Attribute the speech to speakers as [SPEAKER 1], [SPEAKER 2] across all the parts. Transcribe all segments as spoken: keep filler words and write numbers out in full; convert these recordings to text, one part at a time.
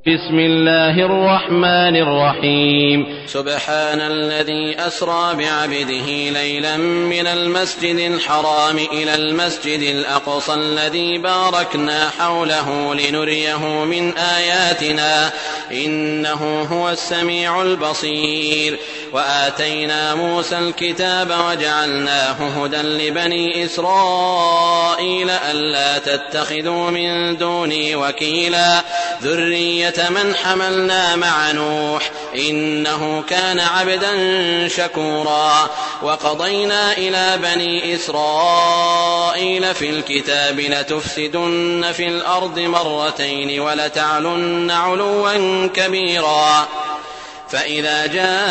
[SPEAKER 1] بسم الله الرحمن الرحيم.
[SPEAKER 2] سبحان الذي أسرى بعبده ليلا من المسجد الحرام إلى المسجد الأقصى الذي باركنا حوله لنريه من آياتنا إنه هو السميع البصير. وآتينا موسى الكتاب وجعلناه هدى لبني إسرائيل ألا تتخذوا من دوني وكيلا ذرية من حملنا مع نوح إنه كان عبدا شكورا. وقضينا إلى بني إسرائيل في الكتاب لتفسدن في الأرض مرتين ولتعلن علوا كبيرا. فإذا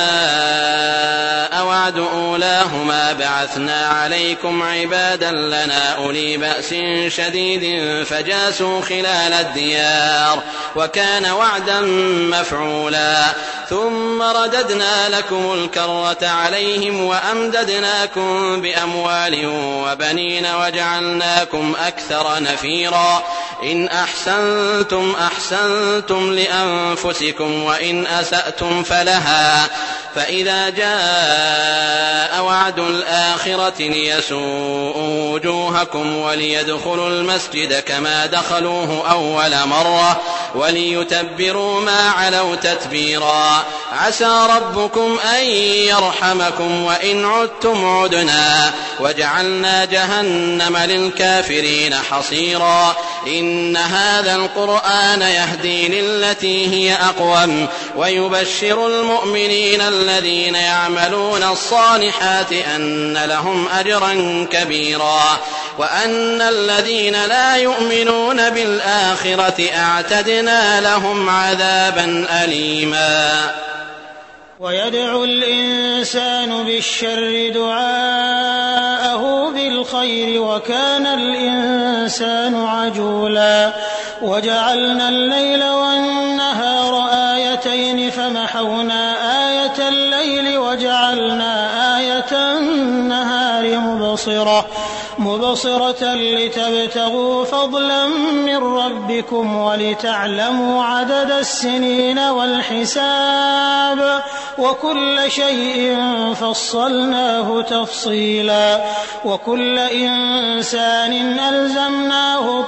[SPEAKER 2] جاء وعد أولاهما بعثنا عليكم عبادا لنا أولي بأس شديد فجاسوا خلال الديار وكان وعدا مفعولا. ثم رددنا لكم الكرة عليهم وأمددناكم بأموال وبنين وجعلناكم أكثر نفيرا. إن أحسنتم أحسنتم لأنفسكم وإن أسأتم فلها. فإذا جاء وعد الآخرة ليسوءوا وجوهكم وليدخلوا المسجد كما دخلوه أول مرة وليتبروا ما علوا تتبيرا. عسى ربكم أن يرحمكم وإن عدتم عدنا وجعلنا جهنم للكافرين حصيرا. إن هذا القرآن يهدي للتي هي أقوم ويبشر المؤمنين الذين يعملون الصالحات أن لهم أجرا كبيرا وأن الذين لا يؤمنون بالآخرة أعتدنا لهم عذابا أليما.
[SPEAKER 3] ويدعو الإنسان بالشر دعاءه بالخير وكان الإنسان عجولا. وجعلنا الليل والنهار آيتين فمحونا آية الليل وجعلنا آية النهار مبصرة مبصرة لتبتغوا فضلا من ربكم ولتعلموا عدد السنين والحساب وكل شيء فصلناه تفصيلا. وكل إنسان ألزمناه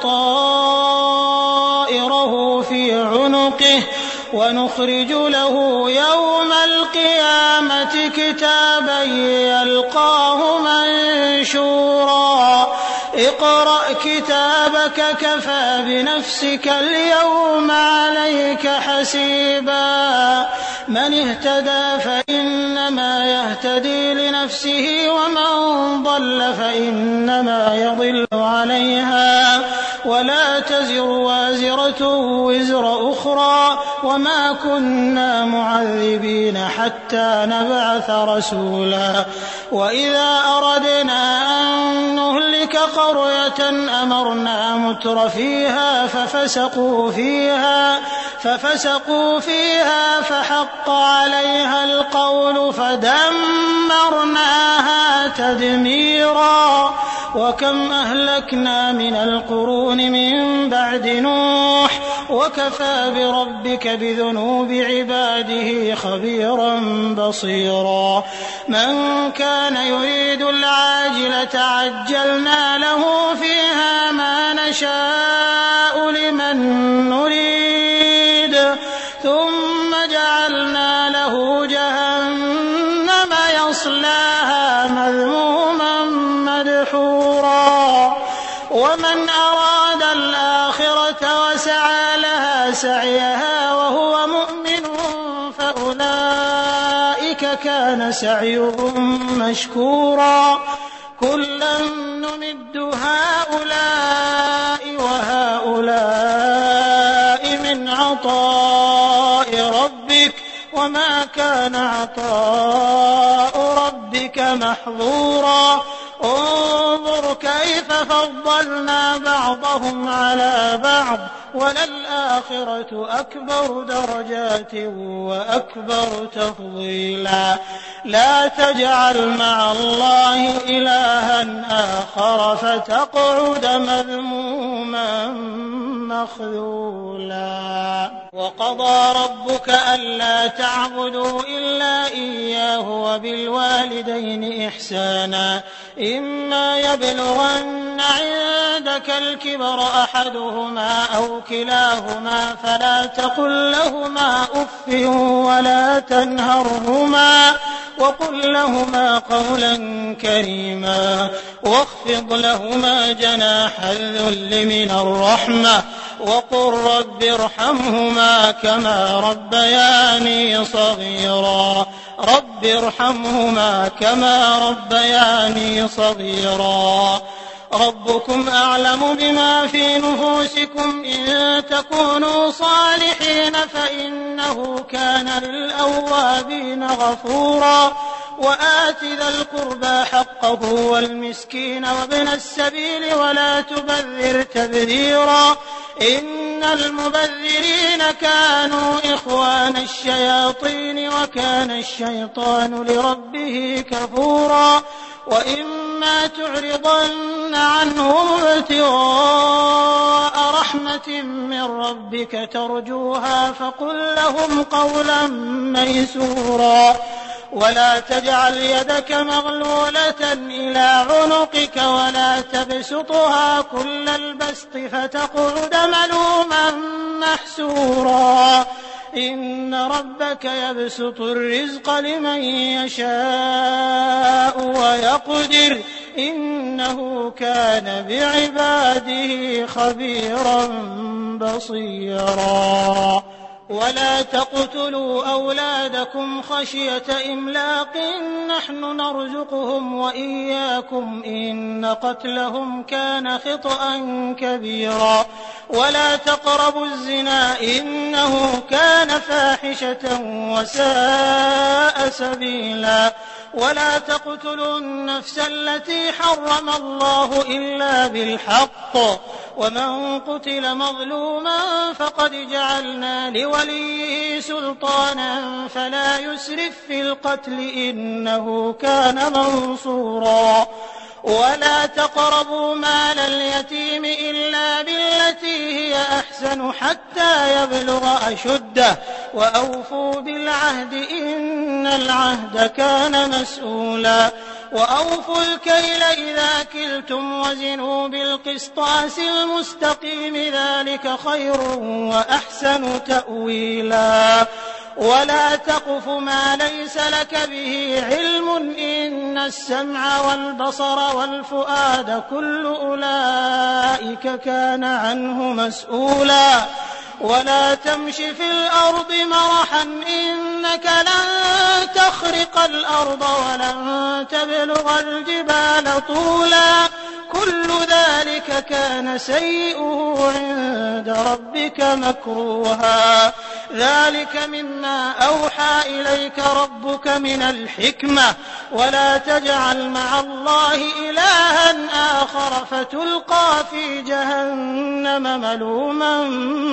[SPEAKER 3] طائره في عنقه ونخرج له يوم القيامة كتابا يلقاه منشورا. اقرأ كتابك كفى بنفسك اليوم عليك حسيبا. من اهتدى فإنما يهتدي لنفسه ومن ضل فإنما يضل عليها ولا تزر وازرة وزر أخرى وما كنا معذبين حتى نبعث رسولا. وإذا أردنا أن نهلك قرية أمرنا متر فيها ففسقوا فيها ففسقوا فيها فحق عليها القول فدمرناها تدميرا. وكم أهلكنا من القرون من بعد نوح وكفى بربك بذنوب عباده خبيرا بصيرا. من كان يريد العاجلة عجلنا له فيها ما نشاء لمن نريد ثم جعلنا له جهنم يصلاها مذموما مدحورا. ومن أراد الآخرة وسعى لها سعيها وهو مؤمن فأولئك كان سعيهم مشكورا. كلا نمد هؤلاء وهؤلاء من عطاء ربك وما كان عطاء ربك محظورا. انظر كيف فضلنا بعضهم على بعض وللآخرة وَالْآخِرَةُ أَكْبَرُ دَرَجَاتٍ وَأَكْبَرُ تَفْضِيلًا لَا تَجْعَلْ مَعَ اللَّهِ إِلَٰهًا آخَرَ فَتَقْعُدَ مَذْمُومًا مَّخْذُولًا وَقَضَىٰ رَبُّكَ أَلَّا تَعْبُدُوا إِلَّا إِيَّاهُ وَبِالْوَالِدَيْنِ إِحْسَانًا إِمَّا يَبْلُغَنَّ عِندَكَ الْكِبَرَ أَحَدُهُمَا أَوْ كِلَاهُمَا فَلَا تَقُل لَّهُمَا أُفٍّ وَلَا تَنْهَرْهُمَا وَقُل لَّهُمَا قَوْلًا كَرِيمًا وَاخْفِضْ لَهُمَا جَنَاحَ الذُّلِّ مِنَ الرَّحْمَةِ وَقُل رَّبِّ ارْحَمْهُمَا كَمَا رَبَّيَانِي صَغِيرًا رَّبِّ ارْحَمْهُمَا كَمَا رَبَّيَانِي صَغِيرًا رَبُّكُمْ أَعْلَمُ بِمَا فِي نُفُوسِكُمْ إِن تَكُونُوا صَالِحِينَ فَإِنَّهُ كَانَ لِلْأَوَّابِينَ غَفُورًا وَآتِ ذَا الْقُرْبَىٰ حَقَّهُ وَالْمِسْكِينَ وَابْنَ السَّبِيلِ وَلَا تُبَذِّرْ تَبْذِيرًا إِنَّ الْمُبَذِّرِينَ كَانُوا إِخْوَانَ الشَّيَاطِينِ وَكَانَ الشَّيْطَانُ لِرَبِّهِ كَفُورًا وَإِمَّا تُعْرِضَنَّ عَنْهُمُ ابْتِغَاءَ رَحْمَةٍ مِّن رَّبِّكَ تَرْجُوهَا فَقُل لَّهُمْ قَوْلًا مَّيْسُورًا وَلَا تَجْعَلْ يَدَكَ مَغْلُولَةً إِلَىٰ عُنُقِكَ وَلَا تَبْسُطْهَا كُلَّ الْبَسْطِ فَتَقْعُدَ مَلُومًا مَّحْسُورًا إِنَّ رَبَّكَ يَبْسُطُ الرِّزْقَ لِمَن يَشَاءُ وَيَقْدِرُ إِنَّهُ كَانَ بِعِبَادِهِ خَبِيرًا بَصِيرًا وَلَا تَقْتُلُوا أَوْلَادَكُمْ خَشْيَةَ إِمْلَاقٍ نَّحْنُ نَرْزُقُهُمْ وَإِيَّاكُمْ ۚ إِنَّ قَتْلَهُمْ كَانَ خِطْئًا كَبِيرًا وَلَا تَقْرَبُوا الزِّنَا ۖ إِنَّهُ كَانَ فَاحِشَةً وَسَاءَ سَبِيلًا وَلَا تَقْتُلُوا النَّفْسَ الَّتِي حَرَّمَ اللَّهُ إِلَّا بِالْحَقِّ ۚ وَمَن قُتِلَ مَظْلُومًا فَقَدْ جَعَلْنَا لِوَلِيِّهِ سُلْطَانًا فَلَا يُسْرِف فِّي الْقَتْلِ ۖ إِنَّهُ كَانَ مَنصُورًا وَلَا تَقْرَبُوا مَالَ الْيَتِيمِ إِلَّا بِالَّتِي هِيَ أَحْسَنُ حَتَّىٰ يَبْلُغَ أَشُدَّهُ ۖ وَأَوْفُوا بِالْعَهْدِ ۖ إِنَّ الْعَهْدَ كَانَ مَسْئُولًا وَأَوْفُوا الْكَيْلَ إِذَا كِلْتُمْ وَزِنُوا بِالْقِسْطَاسِ الْمُسْتَقِيمِ ۚ ذَٰلِكَ خَيْرٌ وَأَحْسَنُ تَأْوِيلًا وَلَا تَقْفُ مَا لَيْسَ لَكَ بِهِ عِلْمٌ ۚ إِنَّ السَّمْعَ وَالْبَصَرَ وَالْفُؤَادَ كُلُّ أُولَٰئِكَ كَانَ عَنْهُ مَسْئُولًا وَلَا تَمْشِ فِي الْأَرْضِ مَرَحًا ۖ إِنَّكَ لَن تَخْرِقَ الْأَرْضَ وَلَن تَبْلُغَ الْجِبَالَ طُولًا ۚ كُلُّ ذَٰلِكَ كَانَ سَيِّئُهُ عِندَ رَبِّكَ مَكْرُوهًا ۚ ذَٰلِكَ مِمَّا أَوْحَىٰ إِلَيْكَ رَبُّكَ مِنَ الْحِكْمَةِ ۗ وَلَا تَجْعَلْ مَعَ اللَّهِ إِلَٰهًا آخَرَ فَتُلْقَىٰ فِي جَهَنَّمَ مَلُومًا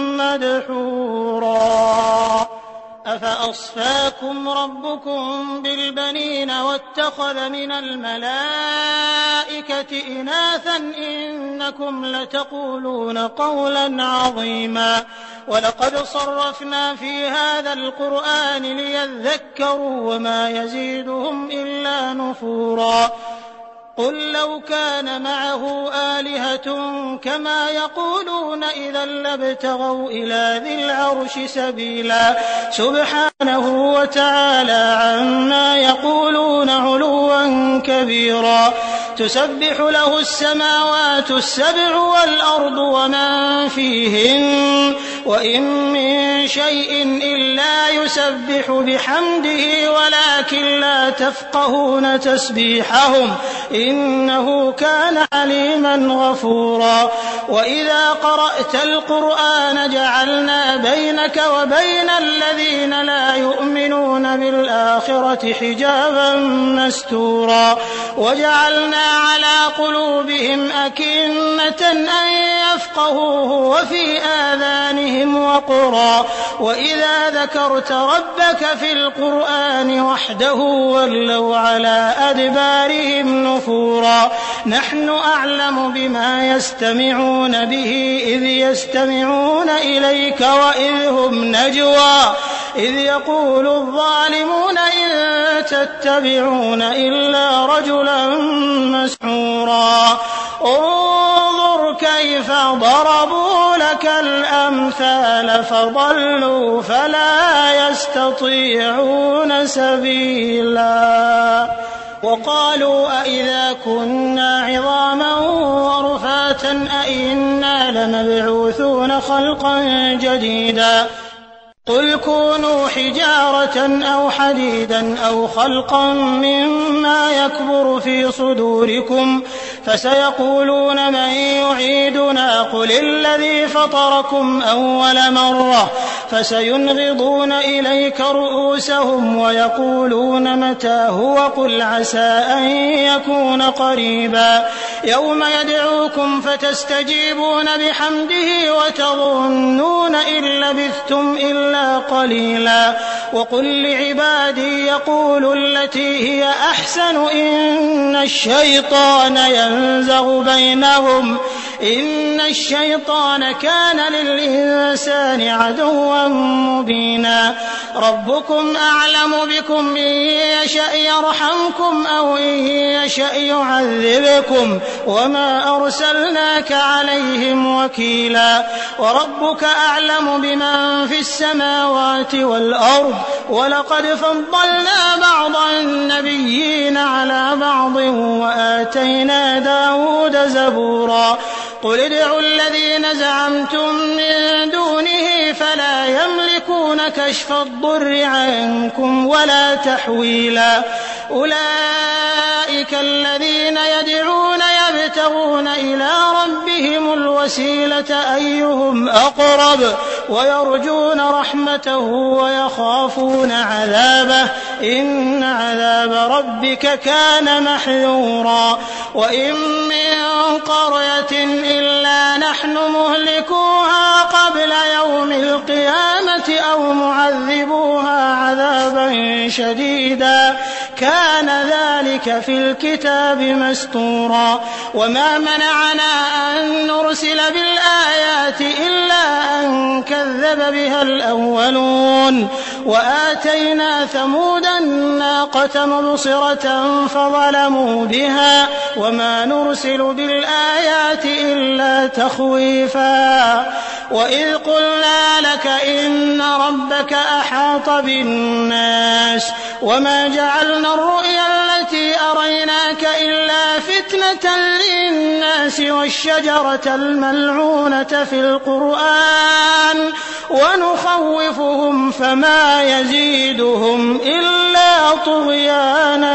[SPEAKER 3] مَّدْحُورًا أَفَأَصْفَاكُمْ رَبُّكُم بِالْبَنِينَ وَاتَّخَذَ مِنَ الْمَلَائِكَةِ إِنَاثًا ۚ إِنَّكُمْ لَتَقُولُونَ قَوْلًا عَظِيمًا وَلَقَدْ صَرَّفْنَا فِي هَٰذَا الْقُرْآنِ لِيَذَّكَّرُوا وَمَا يَزِيدُهُمْ إِلَّا نُفُورًا قُل لَّوْ كَانَ مَعَهُ آلِهَةٌ كَمَا يَقُولُونَ إِذًا لَّابْتَغَوْا إِلَىٰ ذِي الْعَرْشِ سَبِيلًا سُبْحَانَهُ وَتَعَالَىٰ عَمَّا يَقُولُونَ عُلُوًّا كَبِيرًا تُسَبِّحُ لَهُ السَّمَاوَاتُ السَّبْعُ وَالْأَرْضُ وَمَن فِيهِنَّ ۚ وَإِن مِّن شَيْءٍ إِلَّا يُسَبِّحُ بِحَمْدِهِ وَلَٰكِن لَّا تَفْقَهُونَ تَسْبِيحَهُمْ ۗ إِنَّهُ كَانَ حَلِيمًا غَفُورًا وَإِذَا قَرَأْتَ الْقُرْآنَ جَعَلْنَا بَيْنَكَ وَبَيْنَ الَّذِينَ لَا يُؤْمِنُونَ بِالْآخِرَةِ حِجَابًا مَّسْتُورًا وَجَعَلْنَا على قلوبهم أكنة أن يفقهوه وفي آذانهم وقرا وإذا ذكرت ربك في القرآن وحده ولوا على أدبارهم نفورا نحن أعلم بما يستمعون به إذ يستمعون إليك وإذ هم نجوى إذ يقول الظالمون إن تتبعون إلا رجلا مسحورا انظر كيف ضربوا لك الأمثال فضلوا فلا يستطيعون سبيلا وقالوا أئذا كنا عظاما ورفاتا أئنا لمبعوثون خلقا جديدا قل كونوا حجارة أو حديدا أو خلقا مما يكبر في صدوركم فسيقولون من يعيدنا قل الذي فطركم أول مرة فسينغضون إليك رؤوسهم ويقولون متى هو قل عسى أن يكون قريبا يوم يدعوكم فتستجيبون بحمده وتظنون إن لبثتم إلا قليلا وقل لعبادي يقولوا التي هي أحسن إن الشيطان ينزغ بينهم إن الشيطان كان للإنسان عدوا مبينا ربكم أعلم بكم إن يشأ يرحمكم أو إن يشأ يعذبكم وما أرسلناك عليهم وكيلا وربك أعلم بمن في السماوات والأرض ولقد فضلنا بعض النبيين على بعض وآتينا داود زبورا قل ادعوا الذين زعمتم من دونه فلا يملكون كشف الضر عنكم ولا تحويلا أولئك الذين يدعون يبتغون إلى ربهم الوسيلة أيهم أقرب ويرجون رحمته ويخافون عذابه إن عذاب ربك كان محذورا وإن من قرية إلا نحن مهلكوها قبل يوم القيامة أو معذبوها عذابا شديدا كان ذلك في الكتاب مسطورا وما منعنا أن نرسل بالآيات إلا أن كذب بها الأولون وآتينا ثمود الناقة مبصرة فظلموا بها وما نرسل بالآيات إلا تخويفا وإذ قلنا لك إن ربك أحاط بالناس وما جعلنا الرؤيا التي أريناك إلا فتنة للناس والشجرة الملعونة في القرآن ونخوفهم فما يزيدهم إلا طغيانا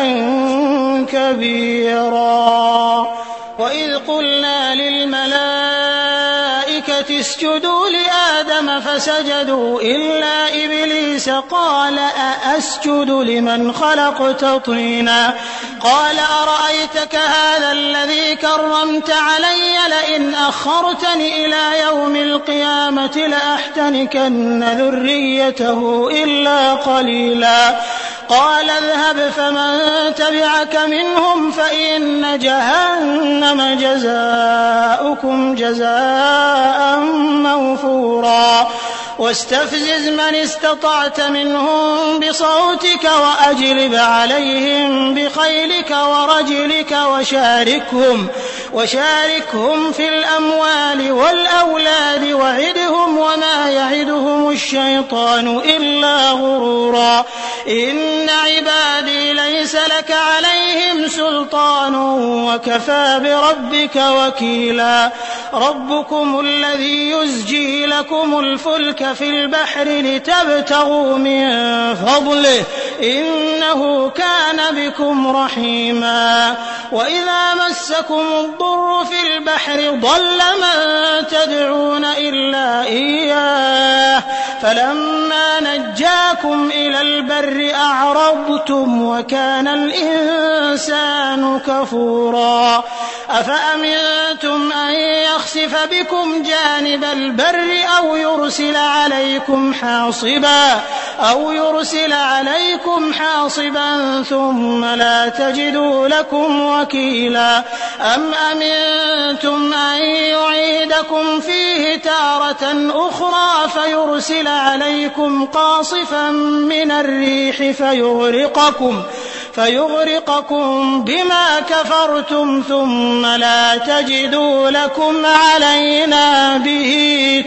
[SPEAKER 3] كبيرا وإذ قلنا للملائكة اسجدوا لآدم فسجدوا إلا إبليس قال أأسجد لمن خلقت طينا قال أرأيتك هذا الذي كرمت علي لئن أخرتني إلى يوم القيامة لأحتنكن ذريته إلا قليلا قال اذهب فمن تبعك منهم فإن جهنم جزاؤكم جزاء موفورا واستفزز من استطعت منهم بصوتك وأجلب عليهم بخيلك ورجلك وشاركهم وشاركهم في الأموال والأولاد وعدهم وما يعدهم الشيطان إلا غرورا إن عبادي ليس لك عليهم سلطان وكفى بربك وكيلا ربكم الذي يزجي لكم الفلك في البحر لتبتغوا من فضله إنه كان بكم رحيما وإذا مسكم الضر في البحر ضل من تدعون إلا إياه فلما نجاكم إلى البر أعرضتم وكان وكان الإنسان كفورا أفأمنتم أن يخسف بكم جانب البر أو يرسل عليكم حاصبا أو يرسل عليكم حاصبا ثم لا تجدوا لكم وكيلا أم أمنتم أن يعيدكم فيه تارة أخرى فيرسل عليكم قاصفا من الريح فيغرقكم فيغرقكم بما كفرتم ثم لا تجدوا لكم علينا به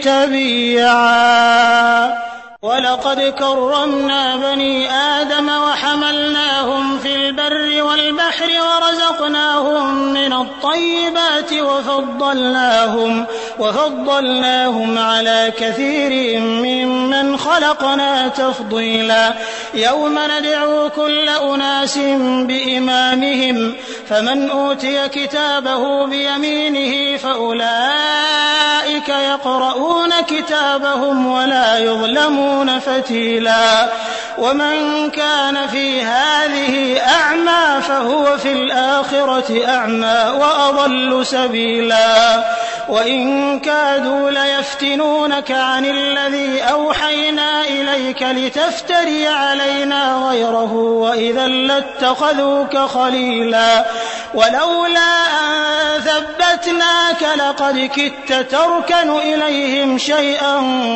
[SPEAKER 3] تبيعا ولقد كرمنا بني آدم وحملناهم في البر والبحر ورزقناهم من الطيبات وفضلناهم, وفضلناهم على كثير ممن خلقنا تفضيلا يوم ندعو كل أناس بإمامهم فمن أوتي كتابه بيمينه فأولئك يقرؤون كتابهم ولا يظلمون فتيلا ومن كان في هذه أعمى فهو في الآخرة أعمى وأضل سبيلا وإن كادوا ليفتنونك عن الذي أوحينا إليك لتفتري علينا غيره وإذا لاتخذوك خليلا ولولا أن ثبتناك لقد كدت تركن إليهم شيئا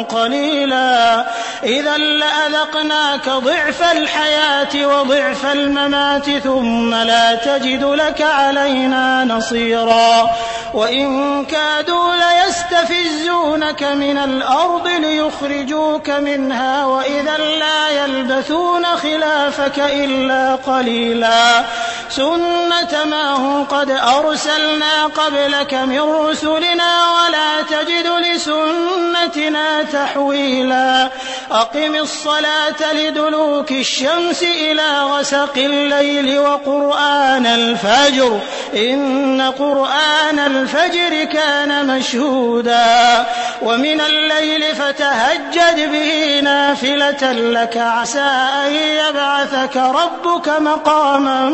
[SPEAKER 3] قليلا إذا لأذقناك ضعف الحياة وضعف الممات ثم لا تجد لك علينا نصيرا وإن كادوا ليستفزونك من الأرض ليخرجوك منها وإذا لا يلبثون خلافك إلا قليلا سنة ما هم قد أرسلنا قبلك من رسلنا ولا تجد لسنتنا تحويلا أقم الصلاة لدلوك الشمس إلى غسق الليل وقرآن الفجر إن قرآن الفجر كان مشهودا ومن الليل فتهجد به نافلة لك عسى أن يبعثك ربك مقاما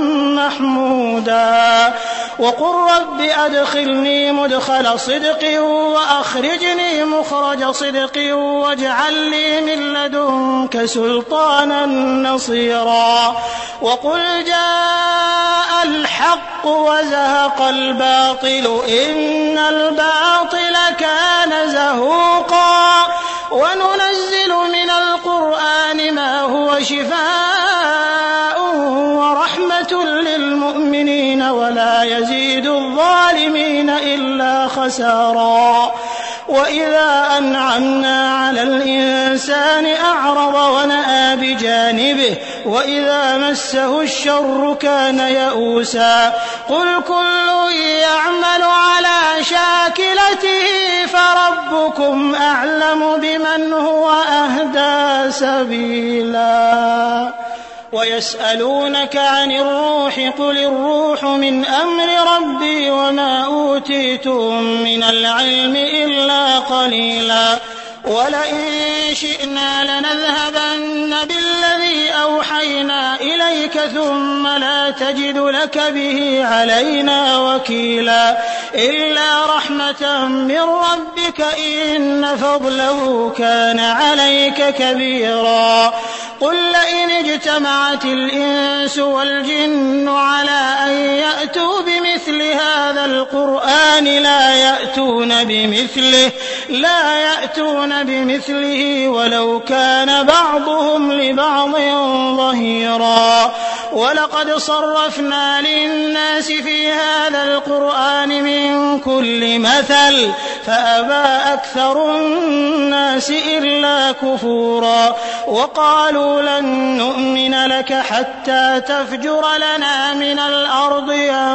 [SPEAKER 3] محمودا وقل رب أدخلني مدخل صدق وأخرجني مخرج صدق واجعل لي من لدنك سلطانا نصيرا وقل جاء الحق وزهق الباطل إن الباطل كان زهوقا وننزل من القرآن ما هو شفاء ورحمة للمؤمنين ولا يزيد الظالمين إلا خسارا وإذا أنعمنا على الإنسان أعرض ونأى بجانبه وإذا مسه الشر كان يئوسا قل كل يعمل على شاكلته فربكم أعلم بمن هو أهدى سبيلا ويسألونك عن الروح قل الروح من أمر ربي وما أوتيتم من العلم إلا قليلا ولئن شئنا لنذهبن بالذي أوحينا إليك ثم لا تجد لك به علينا وكيلا إلا رحمة من ربك إن فضله كان عليك كبيرا قل لئن اجتمعت الإنس والجن على أن يأتوا بمثل هذا القرآن لا يأتون بمثله لا يأتون بمثله ولو كان بعضهم لبعض ظهيرا ولقد صرفنا للناس في هذا القرآن من كل مثل فأبى أكثر الناس إلا كفورا وقالوا لن نؤمن لك حتى تفجر لنا من الأرض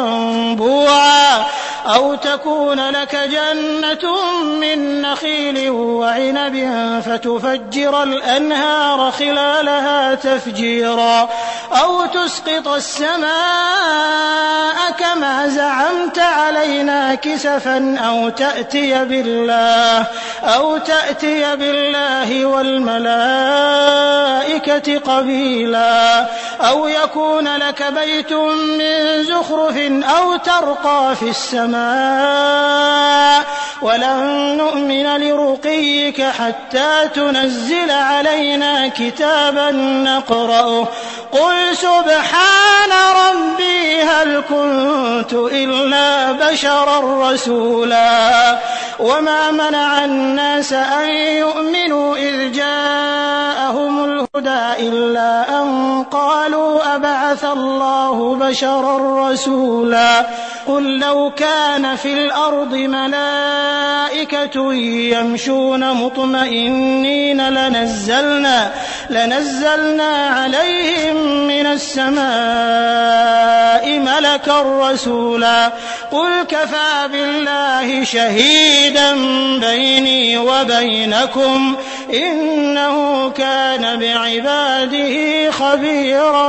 [SPEAKER 3] ينبوعا أو تكون لك جنة من نخيل وعنب فتفجر الأنهار خلالها تفجيرا أو تسقط السماء كما زعمت علينا كسفا أو تأتي بالله أو تأتي بالله والملائكة قبيلا أو يكون لك بيت من زخرف أو ترقى في السماء ولن نؤمن لرقيك حتى تنزل علينا كتابا نقرأه قل سبحان ربي هل كنت إلا بشرا رسولا وما منع الناس أن يؤمنوا إذ جاءهم الهدى إلا أن قالوا أبعث الله بشرا رسولا قل لو كان في الأرض ملائكة يمشون مطمئنين لنزلنا, لنزلنا عليهم من السماء ملكا رسولا قل كفى بالله شهيدا بيني وبينكم إنه كان بعباده خبيرا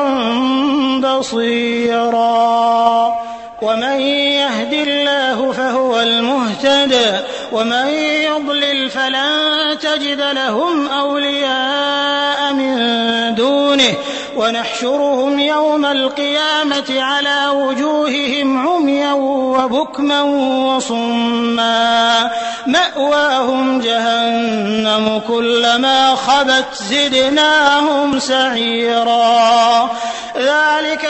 [SPEAKER 3] بصيرا ومن يهد الله فهو المهتد ومن يضلل فلن تجد لهم أولياء من دونه ونحشرهم يوم القيامة على وجوههم عميا وبكما وصما مأواهم جهنم كلما خبت زدناهم سعيرا ذلك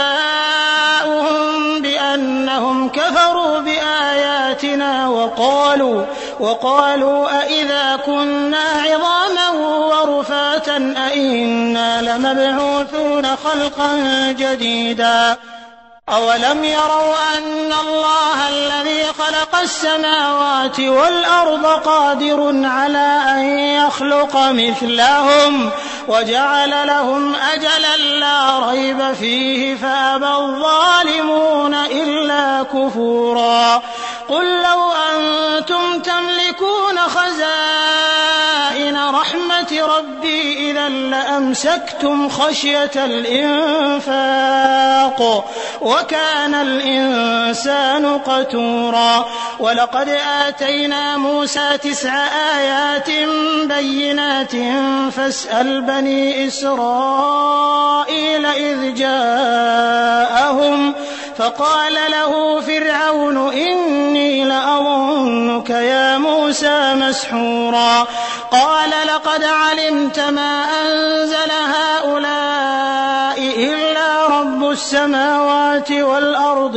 [SPEAKER 3] جزاؤهم بأنهم كفروا بآياتنا وقالوا, وقالوا أئذا كنا عظاما ورفاتا أئنا لمبعوثون خلقا جديدا أولم يروا أن الله الذي خلق السماوات والأرض قادر على أن يخلق مثلهم وجعل لهم أجلا لا ريب فيه فأبى الظالمون إلا كفورا قل لو أنتم تملكون خزائن رحمة ربي إذا لأمسكتم خشية الإنفاق وكان الإنسان قتورا ولقد آتينا موسى تسع آيات بينات فاسأل بني إسرائيل إذ جاءهم فقال له فرعون إني لأظنك يا موسى مسحورا قال لقد علمت ما أنزل هؤلاء إلا رب السماوات والأرض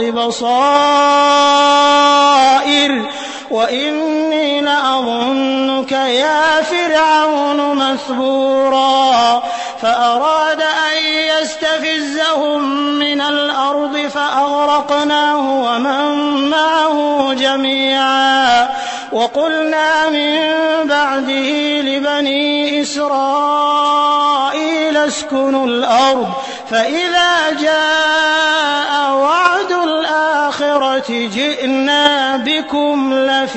[SPEAKER 3] بصائر وإني لأظنك يا فرعون مثبورا فأراد أن يستفزهم من الأرض فأغرقناه ومن معه جميعا وقلنا من بعده لبني إسرائيل اسكنوا الأرض فإذا جاء وعد الآخرة جئنا بكم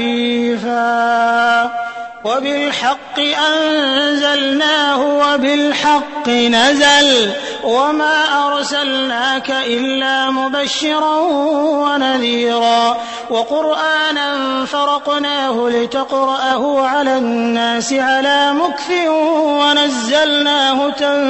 [SPEAKER 3] لفيفا وبالحق أنزلناه وبالحق نزل وما أرسلناك إلا مبشرا ونذيرا وقرآنا فرقناه لتقرأه على الناس على مكث ونزلناه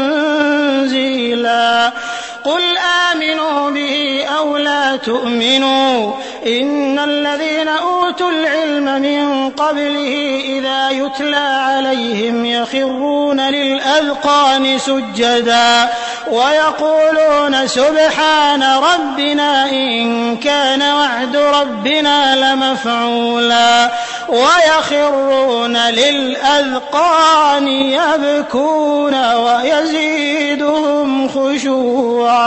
[SPEAKER 3] تنزيلا قل آمنوا به أو لا تؤمنوا إن الذين أوتوا العلم من قبله إذا يتلى عليهم يخرون للأذقان سجدا ويقولون سبحان ربنا إن كان وعد ربنا لمفعولا ويخرون للأذقان يبكون ويزيدهم خشوعا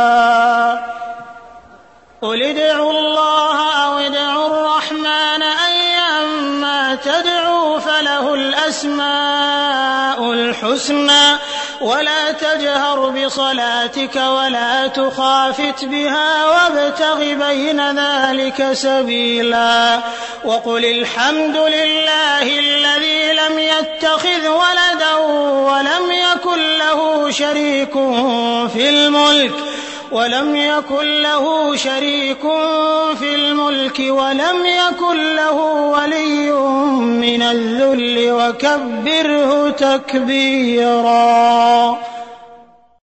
[SPEAKER 3] قل ادعوا الله أو ادعوا الرحمن أيما تدعوا فله الأسماء الحسنى ولا تجهر بصلاتك ولا تخافت بها وابتغ بين ذلك سبيلا وقل الحمد لله الذي لم يتخذ ولدا ولم يكن له شريك في الملك ولم يكن له شريك في الملك ولم يكن له ولي من الذل وكبره تكبيرا.